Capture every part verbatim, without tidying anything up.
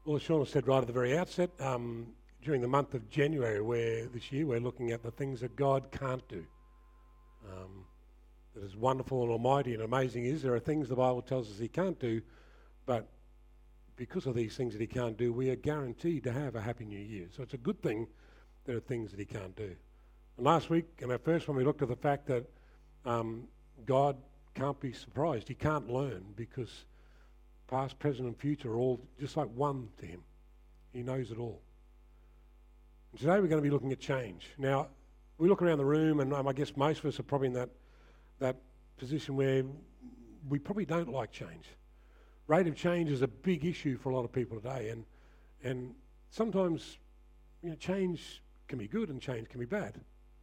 Well, as Sean said right at the very outset, um, during the month of January, where this year we're looking at the things that God can't do. Um, that is wonderful and almighty and amazing is, there are things the Bible tells us he can't do, but because of these things that he can't do, we are guaranteed to have a happy new year. So it's a good thing there are things that he can't do. And last week, in our first one, we looked at the fact that um, God can't be surprised. He can't learn because past, present and future are all just like one to him. He knows it all. And today we're going to be looking at change. Now, we look around the room and um, I guess most of us are probably in that, that position where we probably don't like change. Rate of change is a big issue for a lot of people today, and and sometimes you know, change can be good and change can be bad.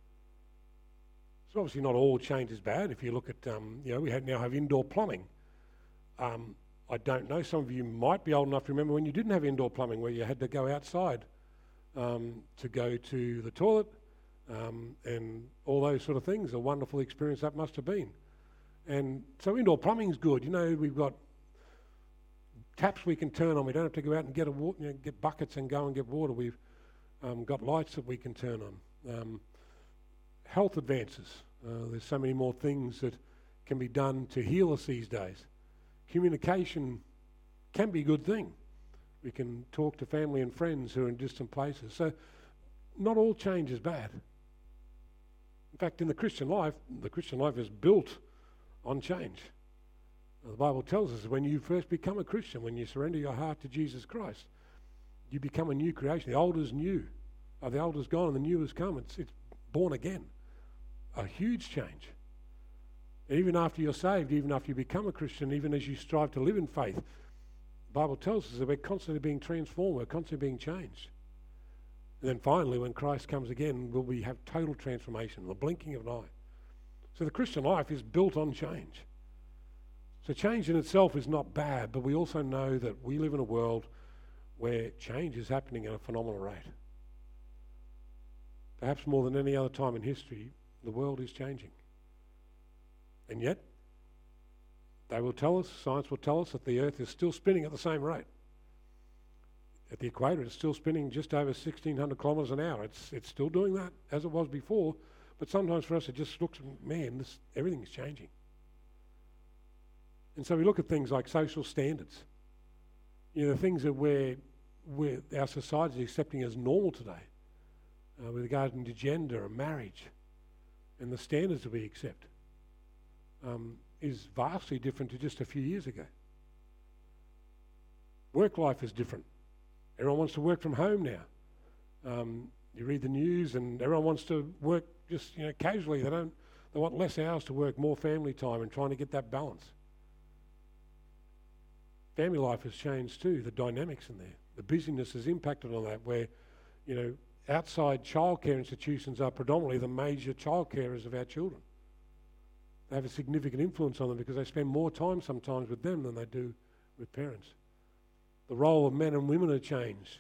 So obviously not all change is bad. If you look at, um, you know, we have now have indoor plumbing. Um, I don't know, some of you might be old enough to remember when you didn't have indoor plumbing, where you had to go outside um, to go to the toilet um, and all those sort of things. A wonderful experience that must have been. And so indoor plumbing is good. You know, we've got taps we can turn on. We don't have to go out and get a wa- you know, get buckets and go and get water. We've um, got lights that we can turn on. Um, health advances. Uh, there's so many more things that can be done to heal us these days. Communication can be a good thing. We can talk to family and friends who are in distant places. So not all change is bad. In fact, in the Christian life, the Christian life is built on change. The Bible tells us when you first become a Christian, when you surrender your heart to Jesus Christ, you become a new creation. The old is new. Uh, the old is gone and the new has come. It's, it's born again. A huge change. Even after you're saved, even after you become a Christian, even as you strive to live in faith, the Bible tells us that we're constantly being transformed, we're constantly being changed. And then finally, when Christ comes again, will we have total transformation, the blinking of an eye. So the Christian life is built on change. So change in itself is not bad, but we also know that we live in a world where change is happening at a phenomenal rate. Perhaps more than any other time in history, the world is changing. And yet, they will tell us, science will tell us, that the Earth is still spinning at the same rate. At the equator, it's still spinning just over sixteen hundred kilometres an hour. It's it's still doing that as it was before, but sometimes for us it just looks, man, this, everything's changing. And so we look at things like social standards. You know, the things that we're, we're, our society is accepting as normal today, uh, with regard to gender and marriage, and the standards that we accept. Um, is vastly different to just a few years ago. Work life is different. Everyone wants to work from home now. Um, you read the news and everyone wants to work just you know casually. They don't. They want less hours to work, more family time, and trying to get that balance. Family life has changed too. The dynamics in there, the busyness has impacted on that. Where, you know, outside childcare institutions are predominantly the major child carers of our children. They have a significant influence on them because they spend more time sometimes with them than they do with parents. The role of men and women have changed.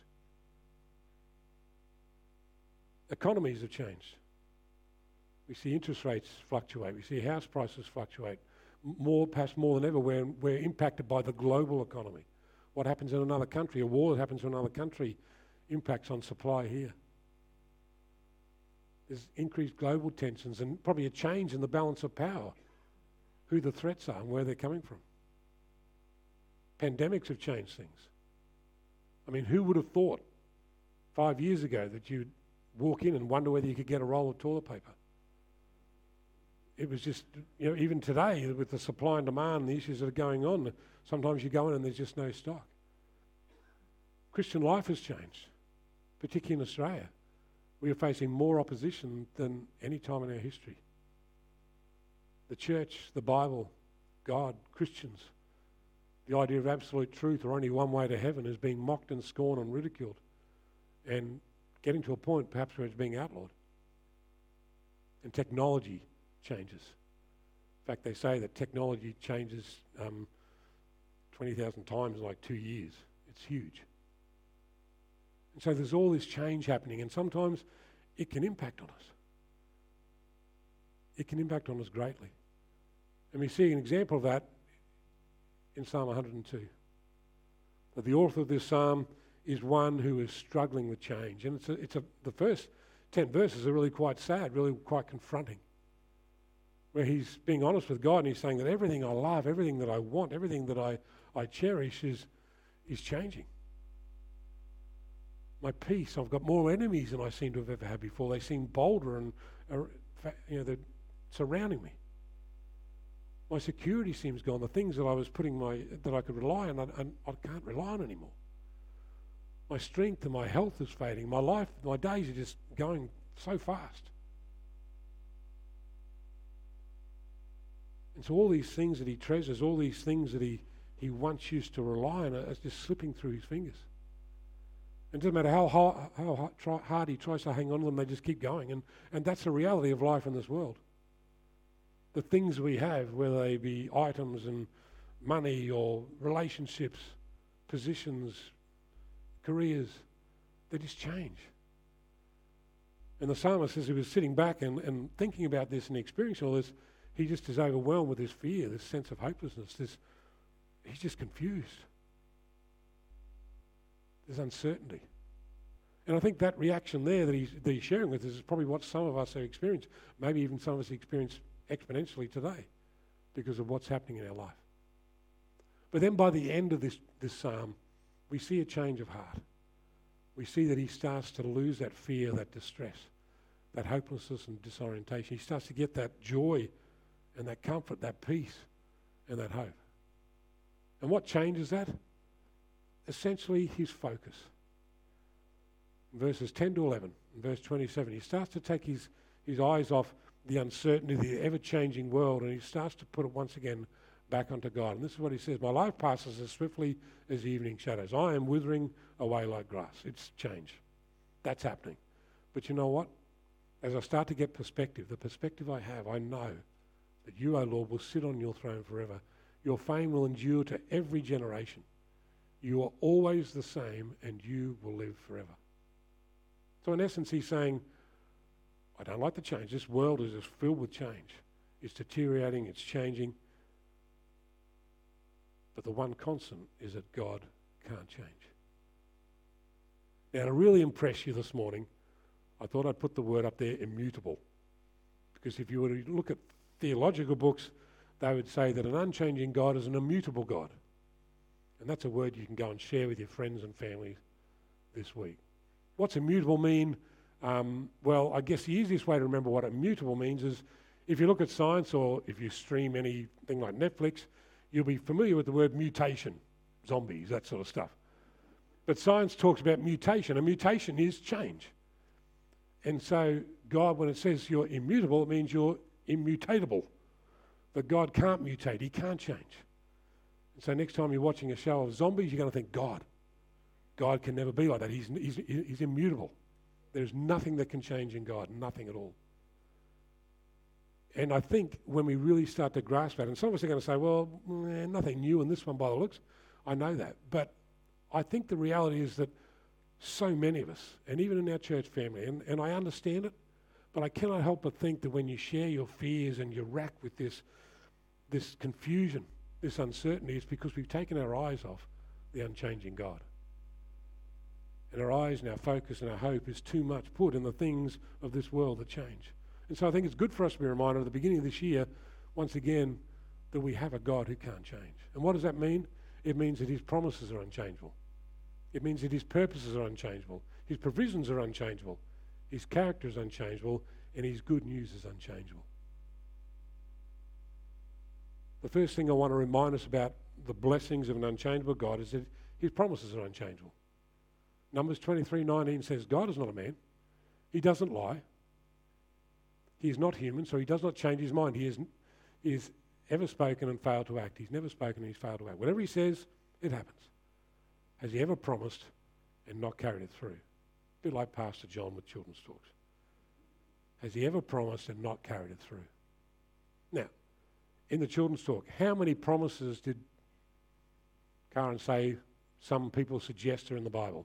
Economies have changed. We see interest rates fluctuate. We see house prices fluctuate. More, perhaps more than ever, we're, we're impacted by the global economy. What happens in another country, a war that happens in another country, impacts on supply here. There's increased global tensions and probably a change in the balance of power, who the threats are and where they're coming from. Pandemics have changed things. I mean, who would have thought five years ago that you'd walk in and wonder whether you could get a roll of toilet paper? It was just, you know, even today with the supply and demand, the issues that are going on, sometimes you go in and there's just no stock. Christian life has changed, particularly in Australia. We are facing more opposition than any time in our history. The church, the Bible, God, Christians, the idea of absolute truth or only one way to heaven is being mocked and scorned and ridiculed, and getting to a point perhaps where it's being outlawed. And technology changes. In fact, they say that technology changes um, twenty thousand times in like two years. It's huge. And so there's all this change happening, and sometimes it can impact on us. It can impact on us greatly. And we see an example of that in Psalm one hundred two. But the author of this psalm is one who is struggling with change. And it's a, it's a, the first ten verses are really quite sad, really quite confronting, where he's being honest with God and he's saying that everything I love, everything that I want, everything that I, I cherish is, is changing. My peace, I've got more enemies than I seem to have ever had before. They seem bolder and, uh, you know, they're surrounding me. My security seems gone. The things that I was putting my, that I could rely on, I, I can't rely on anymore. My strength and my health is fading. My life, my days are just going so fast. And so all these things that he treasures, all these things that he, he once used to rely on are just slipping through his fingers. And it doesn't matter how hard, how hard, try, hard he tries to hang on to them, they just keep going. And, and that's the reality of life in this world. The things we have, whether they be items and money or relationships, positions, careers, they just change. And the psalmist, as he was sitting back and, and thinking about this and experiencing all this, he just is overwhelmed with this fear, this sense of hopelessness. This, he's just confused. There's uncertainty. And I think that reaction there that he's, that he's sharing with us is probably what some of us have experienced, maybe even some of us experience exponentially today because of what's happening in our life. But then by the end of this, this psalm, we see a change of heart. We see that he starts to lose that fear, that distress, that hopelessness and disorientation. He starts to get that joy and that comfort, that peace and that hope. And what changes that? Essentially his focus. In verses ten to eleven, in verse twenty-seven, he starts to take his, his eyes off the uncertainty, the ever-changing world, and he starts to put it once again back onto God. And this is what he says: my life passes as swiftly as evening shadows. I am withering away like grass. It's change. That's happening. But you know what? As I start to get perspective, the perspective I have, I know that you, O Lord, will sit on your throne forever. Your fame will endure to every generation. You are always the same, and you will live forever. So in essence, he's saying, I don't like the change. This world is just filled with change. It's deteriorating, it's changing. But the one constant is that God can't change. Now, to really impress you this morning, I thought I'd put the word up there, immutable. Because if you were to look at theological books, they would say that an unchanging God is an immutable God. And that's a word you can go and share with your friends and family this week. What's immutable mean? Um, well, I guess the easiest way to remember what immutable means is if you look at science or if you stream anything like Netflix, you'll be familiar with the word mutation, zombies, that sort of stuff. But science talks about mutation. A mutation is change. And so God, when it says you're immutable, it means you're immutatable. But God can't mutate. He can't change. And so next time you're watching a show of zombies, you're going to think, God. God can never be like that. He's, he's, he's immutable. There's nothing that can change in God, nothing at all. And I think when we really start to grasp that, and some of us are going to say, well, eh, nothing new in this one by the looks. I know that. But I think the reality is that so many of us, and even in our church family, and, and I understand it, but I cannot help but think that when you share your fears and you're racked with this, this confusion, this uncertainty, it's because we've taken our eyes off the unchanging God. And our eyes and our focus and our hope is too much put in the things of this world that change. And so I think it's good for us to be reminded at the beginning of this year, once again, that we have a God who can't change. And what does that mean? It means that his promises are unchangeable. It means that his purposes are unchangeable. His provisions are unchangeable. His character is unchangeable. And his good news is unchangeable. The first thing I want to remind us about the blessings of an unchangeable God is that his promises are unchangeable. Numbers twenty-three nineteen says, God is not a man. He doesn't lie. He is not human, so he does not change his mind. He is, he is ever spoken and failed to act. He's never spoken and he's failed to act. Whatever he says, it happens. Has he ever promised and not carried it through? A bit like Pastor John with children's talks. Has he ever promised and not carried it through? Now, in the children's talk, how many promises did Karen say some people suggest are in the Bible?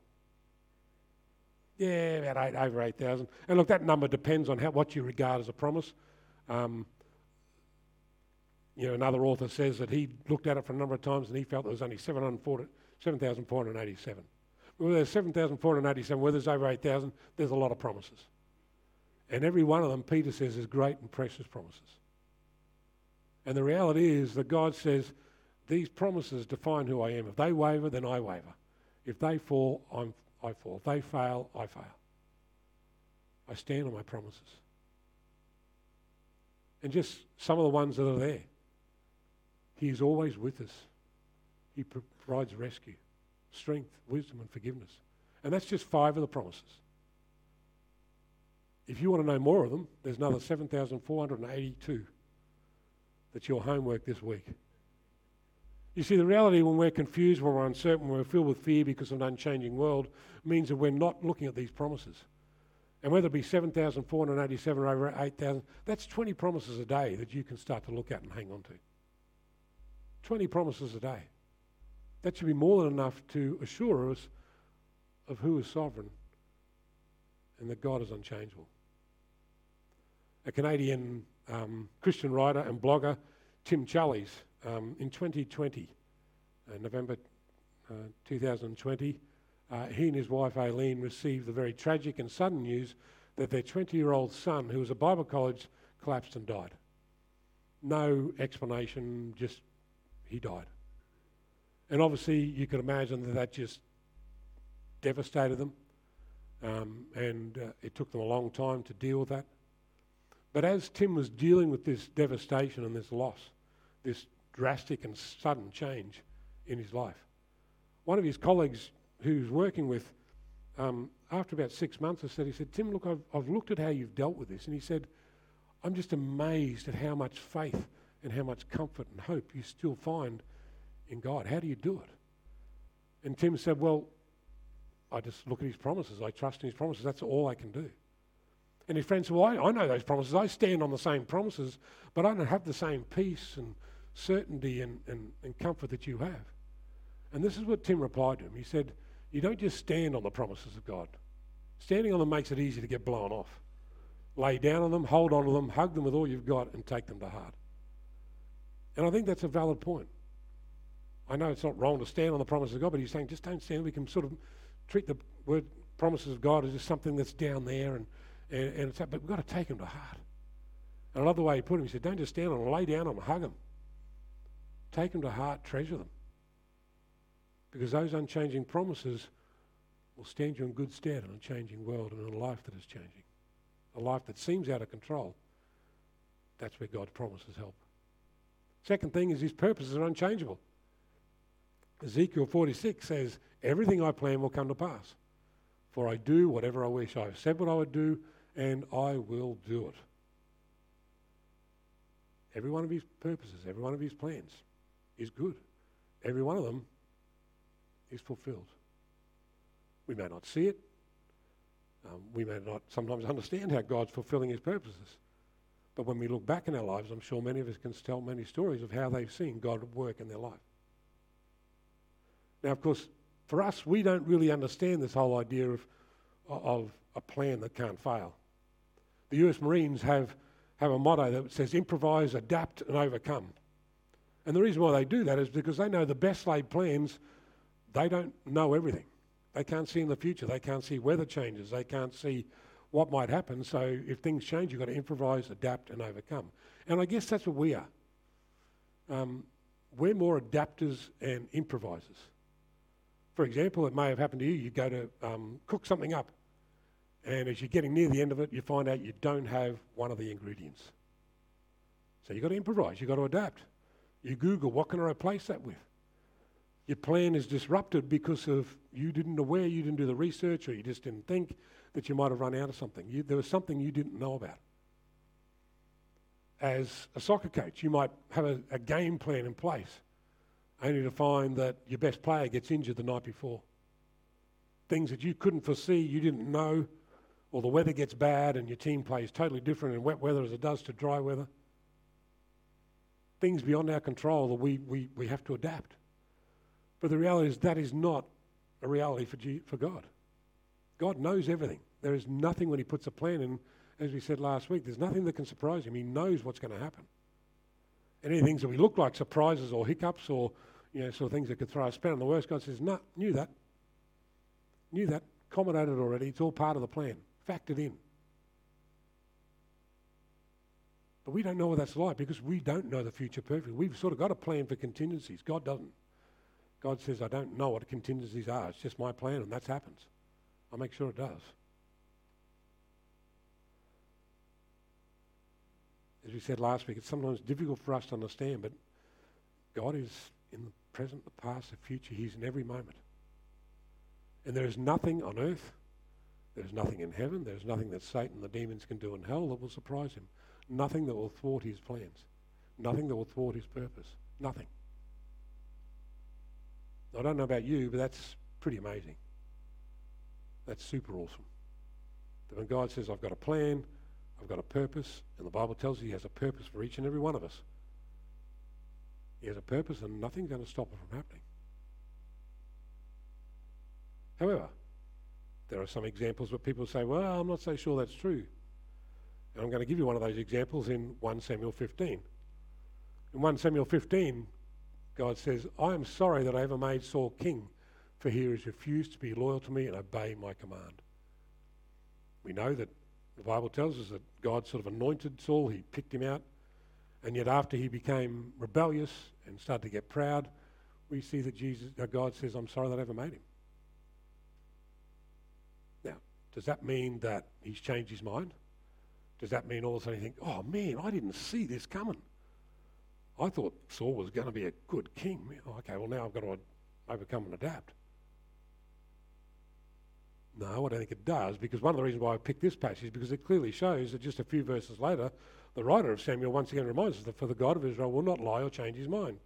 Yeah, about eight, over eight thousand. And look, that number depends on how, what you regard as a promise. Um, you know, another author says that he looked at it for a number of times and he felt there was only seven thousand four hundred eighty-seven. Well, there's seven thousand four hundred eighty-seven, where there's over eight thousand, there's a lot of promises. And every one of them, Peter says, is great and precious promises. And the reality is that God says, these promises define who I am. If they waver, then I waver. If they fall, I'm, I fall. If they fail, I fail. I stand on my promises. And just some of the ones that are there. He is always with us. He provides rescue, strength, wisdom and forgiveness. And that's just five of the promises. If you want to know more of them, there's another seven thousand four hundred eighty-two. That's your homework this week. You see, the reality when we're confused, when we're uncertain, when we're filled with fear because of an unchanging world, means that we're not looking at these promises. And whether it be seven thousand four hundred eighty-seven or over eight thousand, that's twenty promises a day that you can start to look at and hang on to. twenty promises a day. That should be more than enough to assure us of who is sovereign and that God is unchangeable. A Canadian um, Christian writer and blogger, Tim Challies, um, in twenty twenty, uh, November uh, two thousand twenty, uh, he and his wife Aileen received the very tragic and sudden news that their twenty-year-old son, who was at Bible college, collapsed and died. No explanation, just he died. And obviously you can imagine that that just devastated them, um, and uh, it took them a long time to deal with that. But as Tim was dealing with this devastation and this loss, this drastic and sudden change in his life, one of his colleagues who he was working with, um, after about six months or so, he said, Tim, look, I've, I've looked at how you've dealt with this. And he said, I'm just amazed at how much faith and how much comfort and hope you still find in God. How do you do it? And Tim said, well, I just look at his promises. I trust in his promises. That's all I can do. And his friend said, well, I, I know those promises. I stand on the same promises, but I don't have the same peace and certainty and, and, and comfort that you have. And this is what Tim replied to him. He said, you don't just stand on the promises of God. Standing on them makes it easy to get blown off. Lay down on them, hold on to them, hug them with all you've got and take them to heart. And I think that's a valid point. I know it's not wrong to stand on the promises of God, but he's saying just don't stand. We can sort of treat the word promises of God as just something that's down there, and, and, and it's, but we've got to take them to heart. And I love the way he put them. He said, don't just stand on them, lay down on them, hug them. Take them to heart, treasure them. Because those unchanging promises will stand you in good stead in a changing world and in a life that is changing. A life that seems out of control. That's where God's promises help. Second thing is his purposes are unchangeable. Ezekiel forty-six says, everything I plan will come to pass. For I do whatever I wish. I have said what I would do, and I will do it. Every one of his purposes, every one of his plans is good. Every one of them is fulfilled. We may not see it. Um, we may not sometimes understand how God's fulfilling his purposes. But when we look back in our lives, I'm sure many of us can tell many stories of how they've seen God work in their life. Now, of course, for us, we don't really understand this whole idea of, of a plan that can't fail. The U S Marines have, have a motto that says improvise, adapt and overcome. And the reason why they do that is because they know the best laid plans, they don't know everything. They can't see in the future. They can't see weather changes. They can't see what might happen. So if things change, you've got to improvise, adapt and overcome. And I guess that's what we are. Um, we're more adapters and improvisers. For example, it may have happened to you. You go to um, cook something up, and as you're getting near the end of it, you find out you don't have one of the ingredients. So you've got to improvise. You've got to adapt. You Google, what can I replace that with? Your plan is disrupted because of you didn't know where, you didn't do the research, or you just didn't think that you might have run out of something. You, there was something you didn't know about. As a soccer coach, you might have a, a game plan in place, only to find that your best player gets injured the night before. Things that you couldn't foresee, you didn't know, or the weather gets bad and your team plays totally different in wet weather as it does to dry weather. Things beyond our control that we, we, we have to adapt. But the reality is that is not a reality for, G- for God. God knows everything. There is nothing when he puts a plan in, as we said last week, there's nothing that can surprise him. He knows what's going to happen. Any things that we look like surprises or hiccups or you know, sort of things that could throw a span in the works, God says, no, knew that. Knew that, accommodated already. It's all part of the plan, factored in. But we don't know what that's like because we don't know the future perfectly. We've sort of got a plan for contingencies. God doesn't. God says, I don't know what contingencies are. It's just my plan, and that happens. I'll make sure it does. As we said last week, it's sometimes difficult for us to understand, but God is in the present, the past, the future. He's in every moment. And there is nothing on earth, there is nothing in heaven, there is nothing that Satan, the demons can do in hell that will surprise him. Nothing that will thwart his plans. Nothing that will thwart his purpose. Nothing. I don't know about you, but that's pretty amazing. That's super awesome. That when God says, I've got a plan, I've got a purpose, and the Bible tells you he has a purpose for each and every one of us. He has a purpose and nothing's going to stop it from happening. However, there are some examples where people say, well, I'm not so sure that's true. And I'm going to give you one of those examples in First Samuel fifteen. In First Samuel fifteen, God says, I am sorry that I ever made Saul king, for he has refused to be loyal to me and obey my command. We know that the Bible tells us that God sort of anointed Saul, he picked him out, and yet after he became rebellious and started to get proud, we see that Jesus, uh, God says, I'm sorry that I ever made him. Now, does that mean that he's changed his mind? Does that mean all of a sudden you think, oh man, I didn't see this coming. I thought Saul was going to be a good king. Oh, okay, well now I've got to overcome and adapt. No, I don't think it does, because one of the reasons why I picked this passage is because it clearly shows that just a few verses later, the writer of Samuel once again reminds us that for the God of Israel will not lie or change his mind.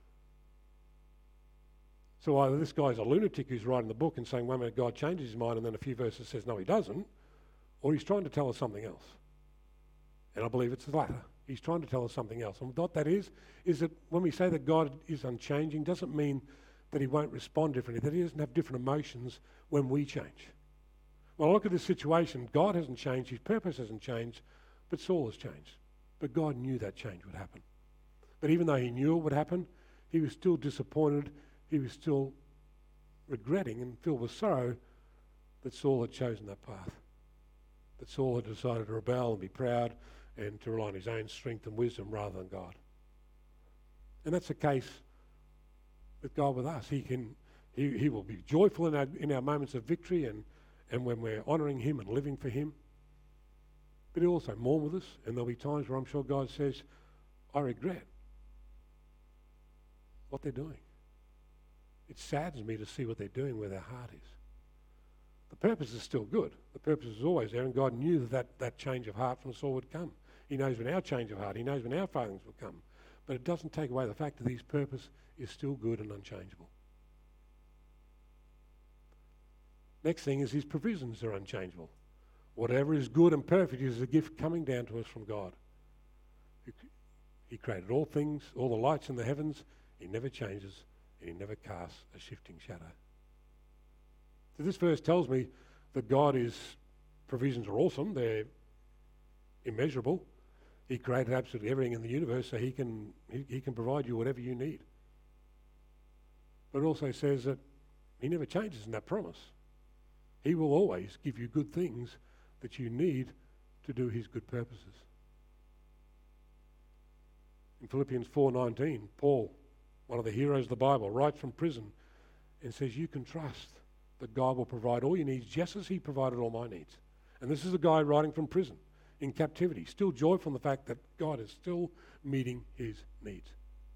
So either this guy's a lunatic who's writing the book and saying one minute God changes his mind and then a few verses says no he doesn't, or he's trying to tell us something else. And I believe it's the latter. He's trying to tell us something else. And what that is, is that when we say that God is unchanging, doesn't mean that he won't respond differently, that he doesn't have different emotions when we change. Well, look at this situation. God hasn't changed, his purpose hasn't changed, but Saul has changed. But God knew that change would happen. But even though he knew it would happen, he was still disappointed, he was still regretting and filled with sorrow that Saul had chosen that path. That Saul had decided to rebel and be proud and to rely on his own strength and wisdom rather than God. And that's the case with God with us. He can, he, he will be joyful in our, in our moments of victory and, and when we're honouring him and living for him. But he'll also mourn with us, and there'll be times where I'm sure God says, I regret what they're doing. It saddens me to see what they're doing where their heart is. The purpose is still good. The purpose is always there, and God knew that that change of heart from Saul would come. He knows when our change of heart, he knows when our failings will come. But it doesn't take away the fact that his purpose is still good and unchangeable. Next thing is his provisions are unchangeable. Whatever is good and perfect is a gift coming down to us from God. He created all things, all the lights in the heavens. He never changes, and he never casts a shifting shadow. So this verse tells me that God's provisions are awesome. They're immeasurable. He created absolutely everything in the universe, so he can he, he can provide you whatever you need. But it also says that he never changes in that promise. He will always give you good things that you need to do his good purposes. In Philippians four nineteen, Paul, one of the heroes of the Bible, writes from prison and says, you can trust that God will provide all your needs just as he provided all my needs. And this is a guy writing from prison in captivity, still joyful in the fact that God is still meeting his needs.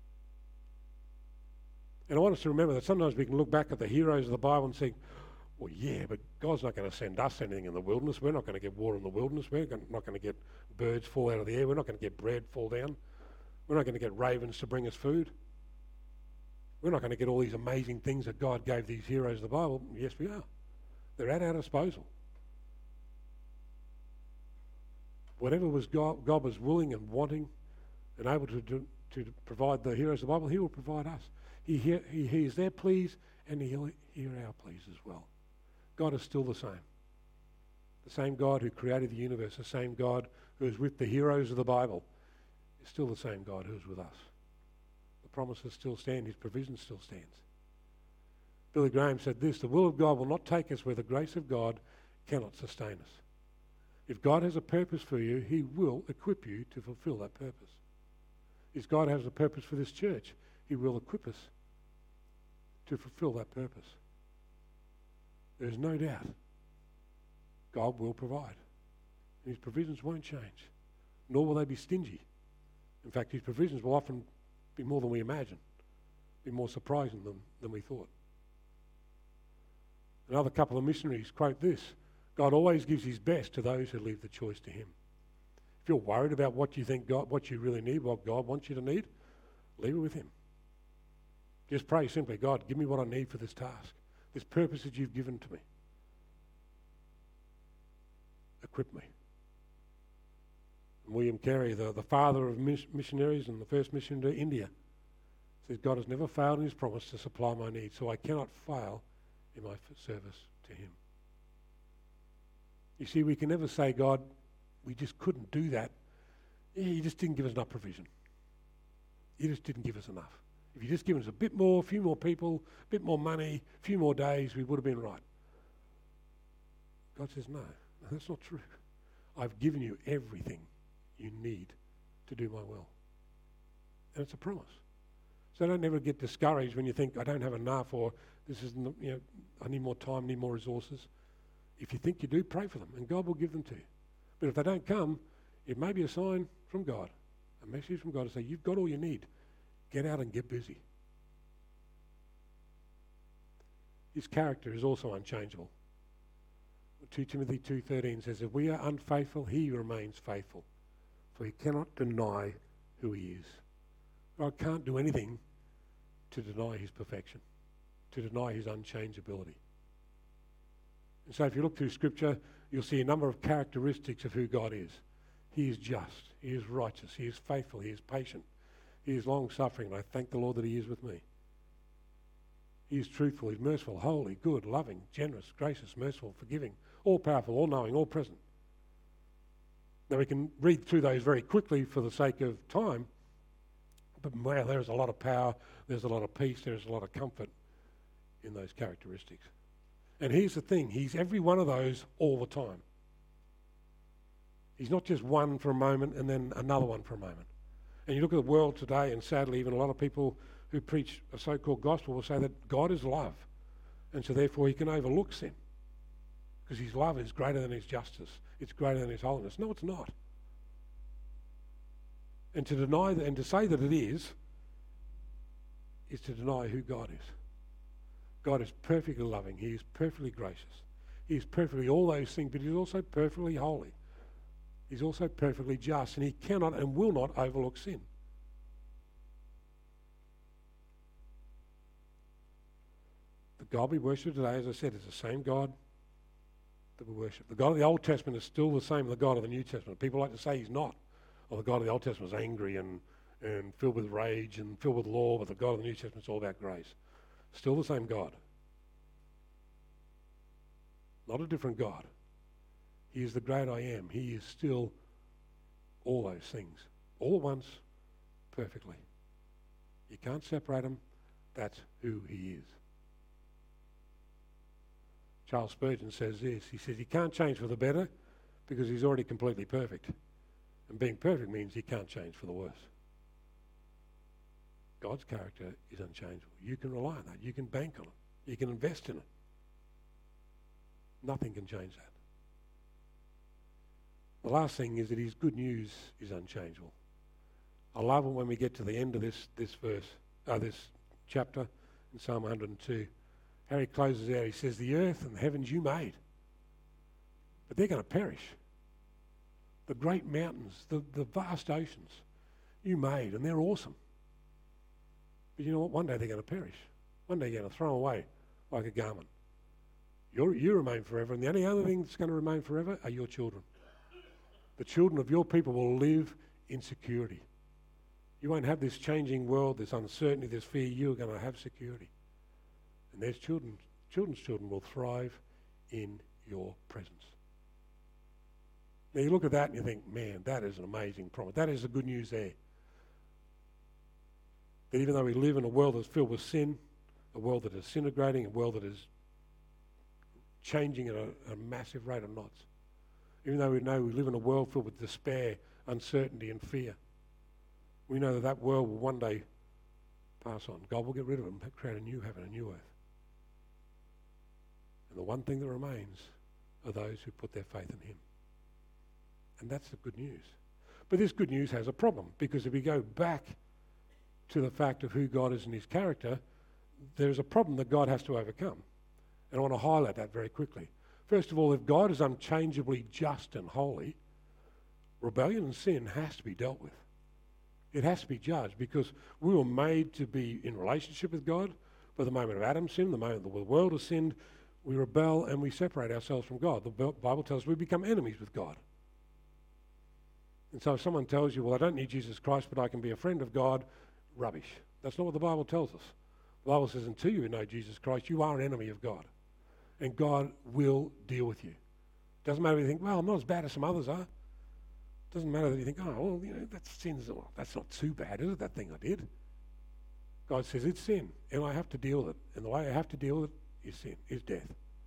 And I want us to remember that sometimes we can look back at the heroes of the Bible and say, well, yeah, but God's not going to send us anything in the wilderness. We're not going to get water in the wilderness. We're not going to get birds fall out of the air. We're not going to get bread fall down. We're not going to get ravens to bring us food. We're not going to get all these amazing things that God gave these heroes of the Bible. Yes, we are. They're at our disposal. Whatever was God, God was willing and wanting and able to do, to provide the heroes of the Bible, he will provide us. He, hear, he hears their pleas and he'll hear our pleas as well. God is still the same. The same God who created the universe, the same God who is with the heroes of the Bible, is still the same God who is with us. The promises still stand, his provision still stands. Billy Graham said this: the will of God will not take us where the grace of God cannot sustain us. If God has a purpose for you, he will equip you to fulfill that purpose. If God has a purpose for this church, he will equip us to fulfill that purpose. There's no doubt God will provide. And his provisions won't change, nor will they be stingy. In fact, his provisions will often be more than we imagine, be more surprising than, than we thought. Another couple of missionaries quote this: God always gives his best to those who leave the choice to him. If you're worried about what you think God, what you really need, what God wants you to need, leave it with him. Just pray simply, God, give me what I need for this task, this purpose that you've given to me. Equip me. And William Carey, the, the father of mis- missionaries and the first missionary to India, says, God has never failed in his promise to supply my needs, so I cannot fail in my f- service to him. You see, we can never say, God, we just couldn't do that. Yeah, you just didn't give us enough provision. You just didn't give us enough. If you just given us a bit more, a few more people, a bit more money, a few more days, we would have been right. God says, no, no, that's not true. I've given you everything you need to do my will. And it's a promise. So don't ever get discouraged when you think, I don't have enough, or this isn't, you know, I need more time, need more resources. If you think you do, pray for them, and God will give them to you. But if they don't come, it may be a sign from God, a message from God to say, you've got all you need. Get out and get busy. His character is also unchangeable. Second Timothy two thirteen says, if we are unfaithful, he remains faithful, for he cannot deny who he is. God can't do anything to deny his perfection, to deny his unchangeability. And so if you look through Scripture, you'll see a number of characteristics of who God is. He is just, he is righteous, he is faithful, he is patient, he is long-suffering, and I thank the Lord that he is with me. He is truthful, he's merciful, holy, good, loving, generous, gracious, merciful, forgiving, all-powerful, all-knowing, all-present. Now we can read through those very quickly for the sake of time, but wow, there's a lot of power, there's a lot of peace, there's a lot of comfort in those characteristics. And here's the thing, he's every one of those all the time. He's not just one for a moment and then another one for a moment. And you look at the world today, and sadly even a lot of people who preach a so-called gospel will say that God is love, and so therefore he can overlook sin, because his love is greater than his justice, it's greater than his holiness. No, it's not. And to deny that, and to say that it is, is to deny who God is. God is perfectly loving, he is perfectly gracious, he is perfectly all those things, but he's also perfectly holy. He's also perfectly just, and he cannot and will not overlook sin. The God we worship today, as I said, is the same God that we worship. The God of the Old Testament is still the same as the God of the New Testament. People like to say he's not. Or the God of the Old Testament was angry and, and filled with rage and filled with law, but the God of the New Testament is all about grace. Still the same God. Not a different God. He is the great I am. He is still all those things. All at once, perfectly. You can't separate him. That's who he is. Charles Spurgeon says this. He says he can't change for the better because he's already completely perfect. And being perfect means he can't change for the worse. God's character is unchangeable. You can rely on that. You can bank on it. You can invest in it. Nothing can change that. The last thing is that his good news is unchangeable. I love it when we get to the end of this this verse, uh, this chapter in Psalm one hundred two. Harry closes out, he says, the earth and the heavens you made, but they're going to perish. The great mountains, the, the vast oceans you made, and they're awesome. But you know what? One day they're going to perish. One day you're going to throw them away like a garment. You're, you remain forever, and the only other thing that's going to remain forever are your children. The children of your people will live in security. You won't have this changing world, this uncertainty, this fear. You're going to have security. And there's children, children's children will thrive in your presence. Now you look at that and you think, man, that is an amazing promise. That is the good news there. That even though we live in a world that's filled with sin, a world that is disintegrating, a world that is changing at a, a massive rate of knots. Even though we know we live in a world filled with despair, uncertainty and fear, we know that that world will one day pass on. God will get rid of it and create a new heaven, a new earth. And the one thing that remains are those who put their faith in him. And that's the good news. But this good news has a problem, because if we go back to the fact of who God is and his character, there's a problem that God has to overcome. And I want to highlight that very quickly. First of all, if God is unchangeably just and holy, rebellion and sin has to be dealt with. It has to be judged, because we were made to be in relationship with God. But the moment of Adam's sin, the moment the world has sinned, we rebel and we separate ourselves from God. The Bible tells us we become enemies with God. And so if someone tells you, well, I don't need Jesus Christ, but I can be a friend of God, rubbish. That's not what the Bible tells us. The Bible says, until you know Jesus Christ, you are an enemy of God. And God will deal with you. Doesn't matter if you think, well, I'm not as bad as some others are. Doesn't matter that you think, oh, well, you know, that's sin's, well, that's not too bad, is it, that thing I did? God says it's sin, and I have to deal with it. And the way I have to deal with it is sin, is death.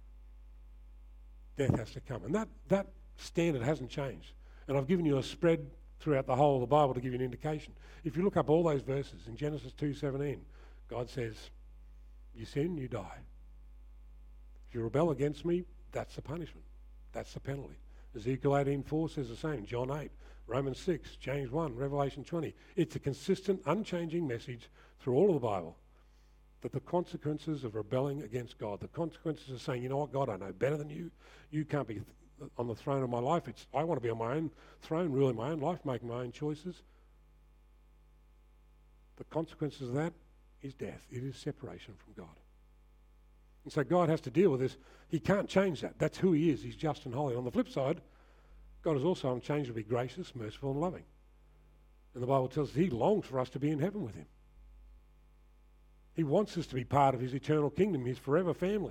Death has to come. And that, that standard hasn't changed. And I've given you a spread throughout the whole of the Bible to give you an indication. If you look up all those verses in Genesis two seventeen, God says, you sin, you die. If you rebel against me, that's the punishment. That's the penalty. Ezekiel eighteen four says the same. John eight, Romans six, James one, Revelation twenty. It's a consistent, unchanging message through all of the Bible that the consequences of rebelling against God, the consequences of saying, you know what, God, I know better than you. You can't be th- on the throne of my life. It's I want to be on my own throne, ruling my own life, making my own choices. The consequences of that is death. It is separation from God. And so God has to deal with this. He can't change that. That's who he is. He's just and holy. On the flip side, God is also unchangeably gracious, merciful and loving. And the Bible tells us he longs for us to be in heaven with him. He wants us to be part of his eternal kingdom, his forever family.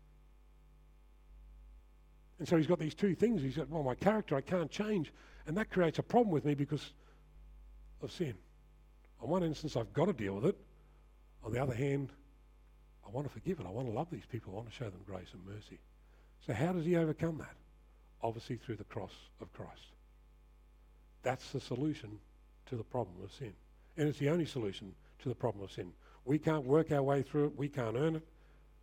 And so he's got these two things. He's got, well, my character I can't change. And that creates a problem with me because of sin. On one instance, I've got to deal with it. On the other hand, I want to forgive it. I want to love these people. I want to show them grace and mercy. So how does he overcome that? Obviously through the cross of Christ. That's the solution to the problem of sin. And it's the only solution to the problem of sin. We can't work our way through it. We can't earn it.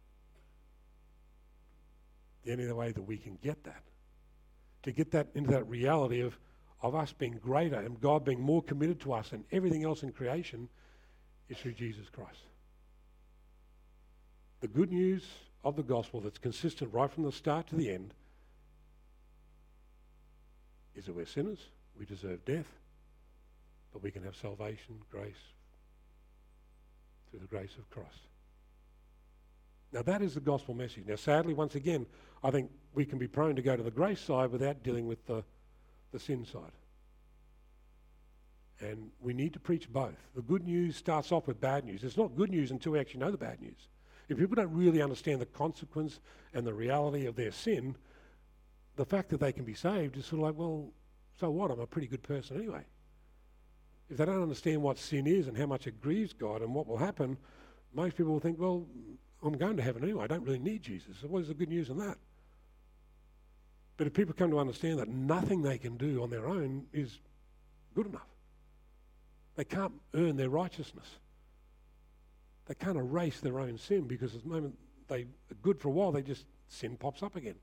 The only way that we can get that, to get that into that reality of, of us being greater and God being more committed to us than everything else in creation, is through Jesus Christ. The good news of the gospel that's consistent right from the start to the end is that we're sinners, we deserve death, but we can have salvation, grace, through the grace of Christ. Now that is the gospel message. Now sadly, once again, I think we can be prone to go to the grace side without dealing with the, the sin side. And we need to preach both. The good news starts off with bad news. It's not good news until we actually know the bad news. If people don't really understand the consequence and the reality of their sin, the fact that they can be saved is sort of like, well, so what? I'm a pretty good person anyway. If they don't understand what sin is and how much it grieves God and what will happen, most people will think, well, I'm going to heaven anyway. I don't really need Jesus. So what is the good news in that? But if people come to understand that nothing they can do on their own is good enough. They can't earn their righteousness. They can't erase their own sin, because at the moment they are good for a while, they just, sin pops up again.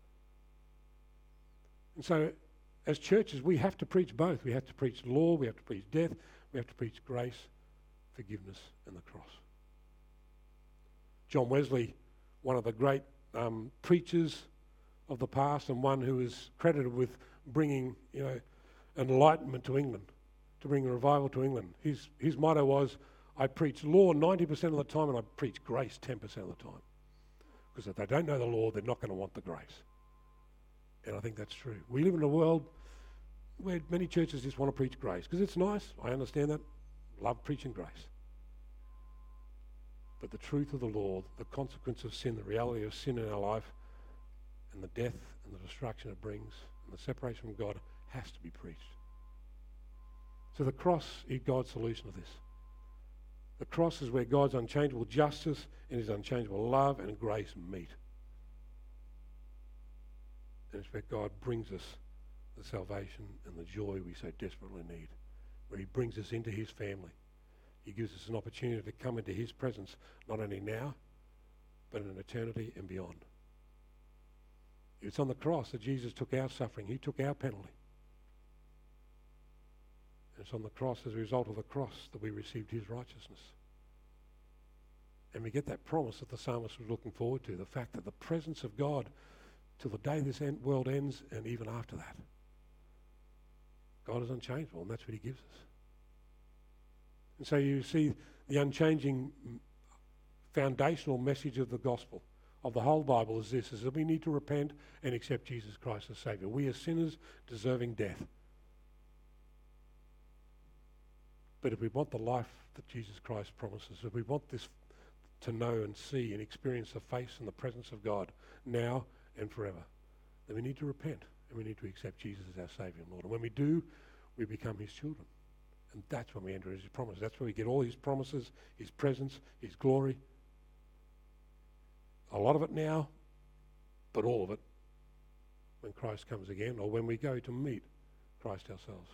And so as churches, we have to preach both. We have to preach law, we have to preach death, we have to preach grace, forgiveness, and the cross. John Wesley, one of the great um, preachers of the past, and one who is credited with bringing, you know, enlightenment to England, to bring a revival to England. His his motto was, I preach law ninety percent of the time and I preach grace ten percent of the time. Because if they don't know the law, they're not going to want the grace. And I think that's true. We live in a world where many churches just want to preach grace, because it's nice, I understand that, love preaching grace. But the truth of the law, the consequence of sin, the reality of sin in our life, and the death and the destruction it brings, and the separation from God, has to be preached. So the cross is God's solution to this. The cross is where God's unchangeable justice and his unchangeable love and grace meet. And it's where God brings us the salvation and the joy we so desperately need, where he brings us into his family. He gives us an opportunity to come into his presence, not only now, but in eternity and beyond. It's on the cross that Jesus took our suffering. He took our penalty. And it's on the cross, as a result of the cross, that we received his righteousness. And we get that promise that the psalmist was looking forward to, the fact that the presence of God till the day this end, world ends and even after that. God is unchangeable, and that's what he gives us. And so you see the unchanging foundational message of the gospel, of the whole Bible, is this, is that we need to repent and accept Jesus Christ as Saviour. We are sinners deserving death. But if we want the life that Jesus Christ promises, if we want this to know and see and experience the face and the presence of God now and forever, then we need to repent and we need to accept Jesus as our Saviour and Lord. And when we do, we become his children. And that's when we enter his promises. That's where we get all his promises, his presence, his glory. A lot of it now, but all of it when Christ comes again, or when we go to meet Christ ourselves.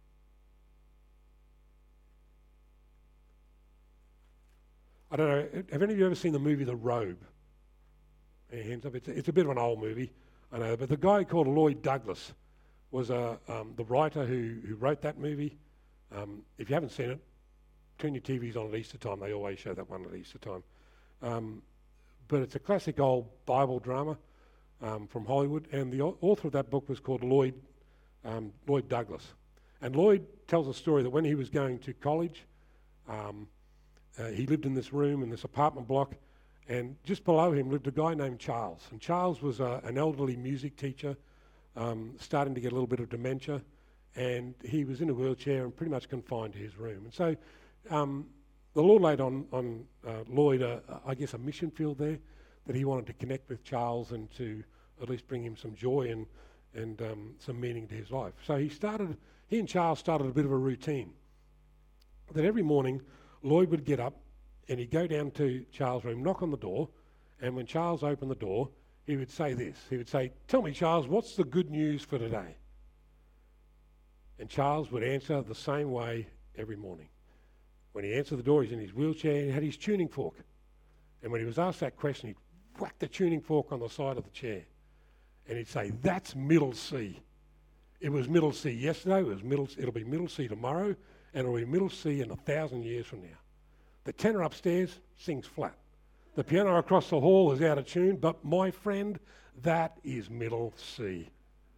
I don't know, have any of you ever seen the movie The Robe? Any hands up? It's a, it's a bit of an old movie, I know, but the guy called Lloyd Douglas was uh, um, the writer who, who wrote that movie. Um, if you haven't seen it, turn your T Vs on at Easter time. They always show that one at Easter time. Um, but it's a classic old Bible drama um, from Hollywood, and the author of that book was called Lloyd um, Lloyd Douglas. And Lloyd tells a story that when he was going to college, um, uh, he lived in this room in this apartment block, and just below him lived a guy named Charles. And Charles was uh, an elderly music teacher, um, starting to get a little bit of dementia, and he was in a wheelchair and pretty much confined to his room. And so um, the Lord laid on, on uh, Lloyd, uh, I guess, a mission field there, that he wanted to connect with Charles and to at least bring him some joy and, and um, some meaning to his life. So he started, he and Charles started a bit of a routine, that every morning Lloyd would get up and he'd go down to Charles' room, knock on the door, and when Charles opened the door, he would say this. He would say, "Tell me, Charles, what's the good news for today?" And Charles would answer the same way every morning. When he answered the door, he's in his wheelchair and he had his tuning fork. And when he was asked that question, he'd whack the tuning fork on the side of the chair. And he'd say, "That's middle C. It was middle C yesterday, it was middle, it'll be middle C tomorrow, and it'll be middle C in a thousand years from now. The tenor upstairs sings flat. The piano across the hall is out of tune, but my friend, that is middle C."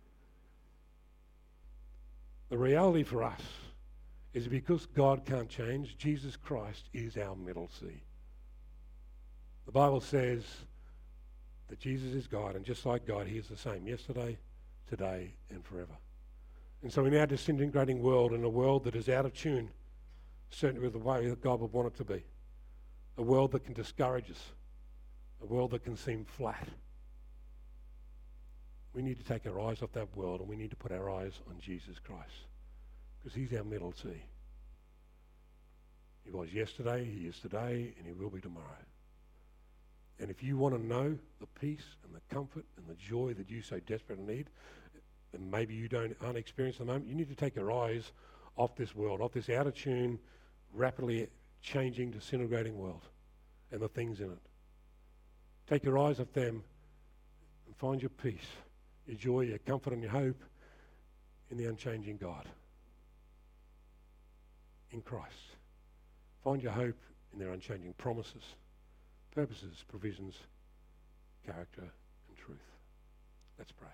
The reality for us is because God can't change, Jesus Christ is our middle C. The Bible says that Jesus is God, and just like God, he is the same yesterday, today, and forever. And so in our disintegrating world, in a world that is out of tune, certainly with the way that God would want it to be, a world that can discourage us, a world that can seem flat, we need to take our eyes off that world and we need to put our eyes on Jesus Christ, because he's our middle C. He was yesterday, he is today, and he will be tomorrow. And if you want to know the peace and the comfort and the joy that you so desperately need, and maybe you don't aren't experiencing at the moment, you need to take your eyes off this world, off this out of tune, rapidly changing, disintegrating world and the things in it. Take your eyes off them and find your peace, your joy, your comfort and your hope in the unchanging God, in Christ. Find your hope in their unchanging promises, purposes, provisions, character and truth. Let's pray.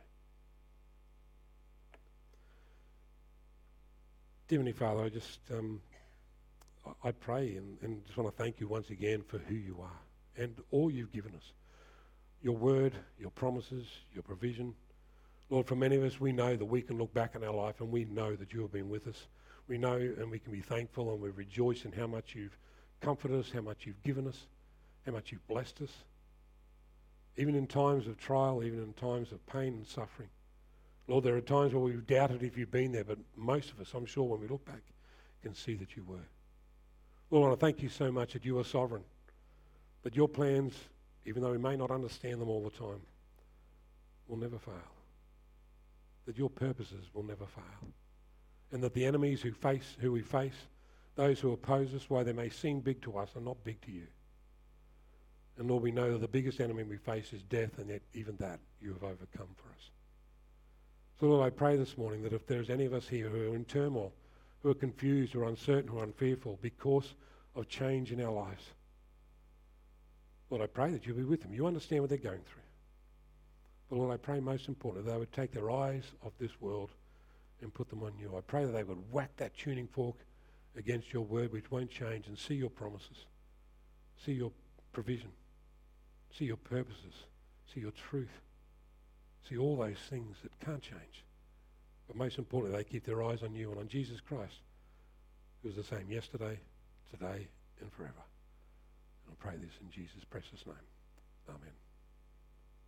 Dear Heavenly Father, I just um, I pray and, and just want to thank you once again for who you are and all you've given us. Your word, your promises, your provision. Lord, for many of us, we know that we can look back in our life and we know that you have been with us. We know and we can be thankful and we rejoice in how much you've comforted us, how much you've given us, how much you've blessed us. Even in times of trial, even in times of pain and suffering. Lord, there are times where we've doubted if you've been there, but most of us, I'm sure, when we look back, can see that you were. Lord, I thank you so much that you are sovereign, that your plans, even though we may not understand them all the time, will never fail, that your purposes will never fail, and that the enemies who face, who we face, those who oppose us, while they may seem big to us, are not big to you. And Lord, we know that the biggest enemy we face is death, and yet even that you have overcome for us. So Lord, I pray this morning that if there's any of us here who are in turmoil, who are confused or uncertain or unfearful because of change in our lives, Lord, I pray that you'll be with them. You understand what they're going through. But Lord, I pray most importantly, they would take their eyes off this world and put them on you. I pray that they would whack that tuning fork against your word, which won't change, and see your promises, see your provision, see your purposes, see your truth, see all those things that can't change. But most importantly, they keep their eyes on you and on Jesus Christ, who is the same yesterday, today, and forever. And I pray this in Jesus' precious name. Amen.